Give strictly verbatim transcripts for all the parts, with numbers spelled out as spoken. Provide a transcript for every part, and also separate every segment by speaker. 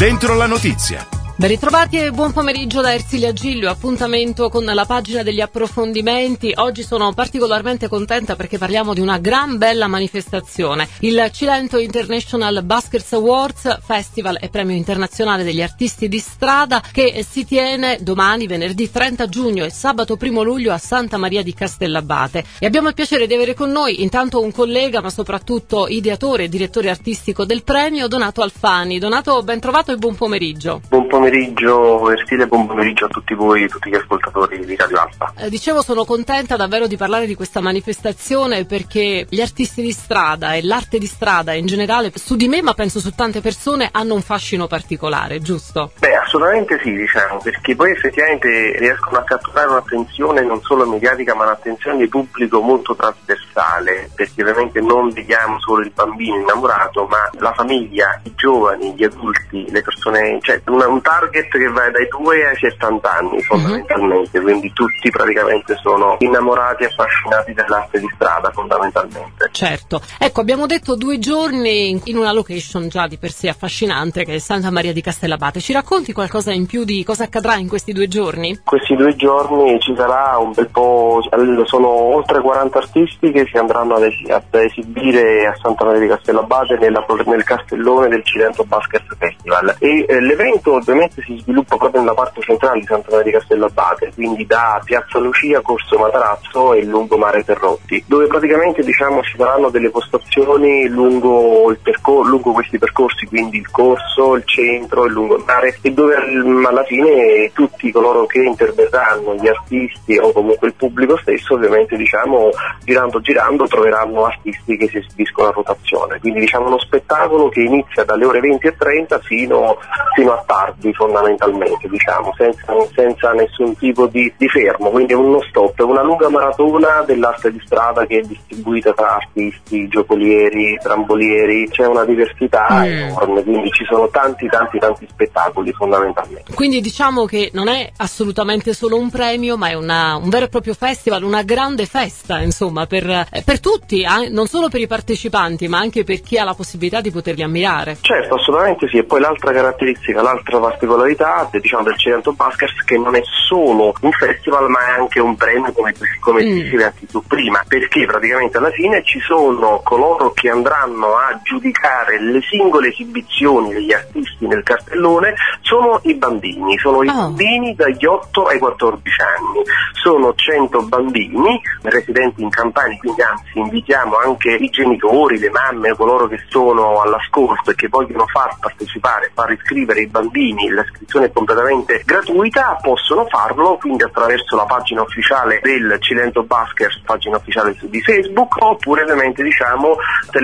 Speaker 1: Dentro la notizia.
Speaker 2: Ben ritrovati e buon pomeriggio da Ersilia Giglio, appuntamento con la pagina degli approfondimenti. Oggi sono particolarmente contenta perché parliamo di una gran bella manifestazione, il Cilento International Buskers Awards, festival e premio internazionale degli artisti di strada, che si tiene domani, venerdì trenta giugno e sabato primo luglio a Santa Maria di Castellabate. E abbiamo il piacere di avere con noi intanto un collega, ma soprattutto ideatore e direttore artistico del premio, Donato Alfani. Donato, ben trovato e buon pomeriggio.
Speaker 3: Buon pomeriggio. Buon pomeriggio Ersilia, buon pomeriggio a tutti voi, tutti gli ascoltatori di Radio Alfa.
Speaker 2: Eh, dicevo, sono contenta davvero di parlare di questa manifestazione perché gli artisti di strada e l'arte di strada in generale, su di me ma penso su tante persone, hanno un fascino particolare, giusto?
Speaker 3: Beh, assolutamente sì, diciamo, perché poi effettivamente riescono a catturare un'attenzione non solo mediatica ma un'attenzione di pubblico molto trasversale, perché ovviamente non vediamo solo il bambino innamorato ma la famiglia, i giovani, gli adulti, le persone, cioè una, un target che va dai due ai settanta anni fondamentalmente, mm-hmm. Quindi tutti praticamente sono innamorati e affascinati dell'arte di strada fondamentalmente.
Speaker 2: Certo, ecco, abbiamo detto due giorni in una location già di per sé affascinante che è Santa Maria di Castellabate. Ci racconti qualcosa in più di cosa accadrà in questi due giorni?
Speaker 3: Questi due giorni ci sarà un bel po', sono oltre quaranta artisti che si andranno ad, es- ad esibire a Santa Maria di Castellabate nella, nel castellone del Cilento Buskers Festival e eh, l'evento ovviamente si sviluppa proprio nella parte centrale di Santa Maria di Castellabate, quindi da Piazza Lucia, Corso Matarazzo e Lungomare Terrotti, dove praticamente diciamo ci saranno delle postazioni lungo, il percor- lungo questi percorsi, quindi il corso, il centro, il lungomare, e dove alla fine tutti coloro che interverranno, gli artisti o comunque il pubblico stesso, ovviamente diciamo girando girando troveranno artisti che si esibiscono a rotazione, quindi diciamo uno spettacolo che inizia dalle ore venti e trenta fino, fino a tardi fondamentalmente, diciamo, senza, senza nessun tipo di, di fermo, quindi è uno stop, è una lunga maratona dell'arte di strada che è distribuita tra artisti, giocolieri, trambolieri, c'è una diversità mm. enorme, quindi ci sono tanti tanti tanti spettacoli fondamentalmente.
Speaker 2: Quindi diciamo che non è assolutamente solo un premio, ma è una, un vero e proprio festival, una grande festa, insomma, per, per tutti, eh? Non solo per i partecipanti, ma anche per chi ha la possibilità di poterli ammirare.
Speaker 3: Certo, assolutamente sì, e poi l'altra caratteristica, l'altra particolarità diciamo del Cilento Buskers, che non è solo un festival ma è anche un premio, come, come mm. dicevi anche tu prima, perché praticamente alla fine ci sono coloro che andranno a giudicare le singole esibizioni degli artisti nel cartellone, sono i bambini, sono i oh. bambini dagli otto ai quattordici anni, sono cento bambini residenti in Campania, quindi anzi invitiamo anche i genitori, le mamme, coloro che sono all'ascolto e che vogliono far partecipare, far iscrivere i bambini, l'iscrizione è completamente gratuita, possono farlo quindi attraverso la pagina ufficiale del Cilento Buskers, pagina ufficiale di Facebook, oppure ovviamente diciamo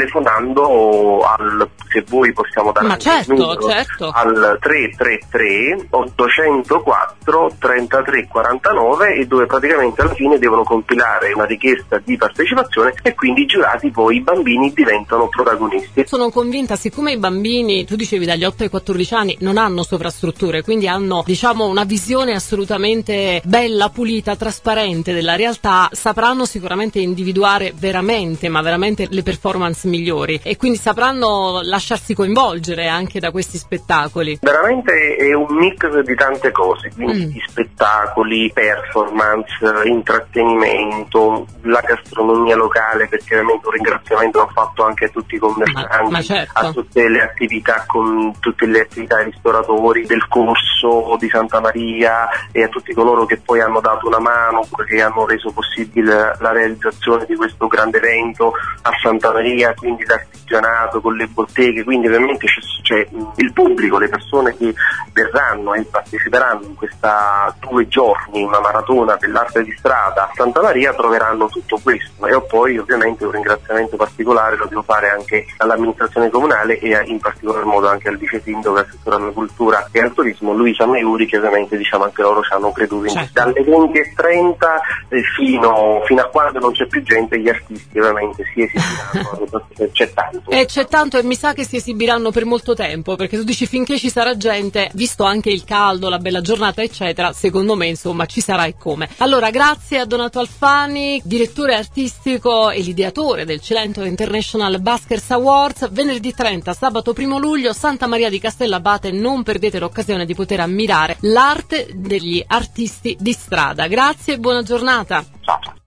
Speaker 3: telefonando al, se voi possiamo dare
Speaker 2: Ma
Speaker 3: il
Speaker 2: certo,
Speaker 3: numero,
Speaker 2: certo.
Speaker 3: al tre tre tre otto zero quattro trentatré quarantanove, e dove praticamente alla fine devono compilare una richiesta di partecipazione e quindi i giurati, poi i bambini diventano protagonisti.
Speaker 2: Sono convinta, siccome i bambini, tu dicevi dagli otto ai quattordici anni, non hanno sovrastrutture, quindi hanno diciamo una visione assolutamente bella, pulita, trasparente della realtà, sapranno sicuramente individuare veramente, ma veramente le performance migliori, e quindi sapranno lasciarsi coinvolgere anche da questi spettacoli.
Speaker 3: Veramente è un mix di tante cose, quindi
Speaker 2: mm.
Speaker 3: di spettacoli, performance, intrattenimento, la gastronomia locale, perché ovviamente un ringraziamento l'ho fatto anche a tutti i commercianti,
Speaker 2: ma, ma certo.
Speaker 3: a tutte le attività, con tutte le attività ai ristoratori del corso di Santa Maria e a tutti coloro che poi hanno dato una mano, che hanno reso possibile la realizzazione di questo grande evento a Santa Maria, quindi l'artigianato con le botteghe, quindi ovviamente c'è, c'è il pubblico, le persone che verranno e parteciperanno in questa due giorni, una maratona dell'arte di strada a Santa Maria, troveranno tutto questo. E poi ovviamente un ringraziamento particolare lo devo fare anche all'amministrazione comunale e in particolar modo anche al vice sindaco e assessore alla cultura e al turismo Luisa Maiuri, che ovviamente diciamo anche loro ci hanno creduto in
Speaker 2: certo.
Speaker 3: dalle venti e trenta eh, fino, fino a quando non c'è più gente, gli artisti ovviamente si esibiranno. c'è tanto
Speaker 2: e c'è tanto e mi sa che si esibiranno per molto tempo, perché tu dici finché ci sarà gente, visto anche il caldo, la bella giornata eccetera, secondo me insomma ci sarà e come. Allora grazie a Donato Alfani, direttore artistico e l'ideatore del Cilento International Buskers Awards. Venerdì trenta, sabato primo luglio, Santa Maria di Castellabate, non perdete l'occasione di poter ammirare l'arte degli artisti di strada. Grazie e buona giornata.
Speaker 3: Ciao.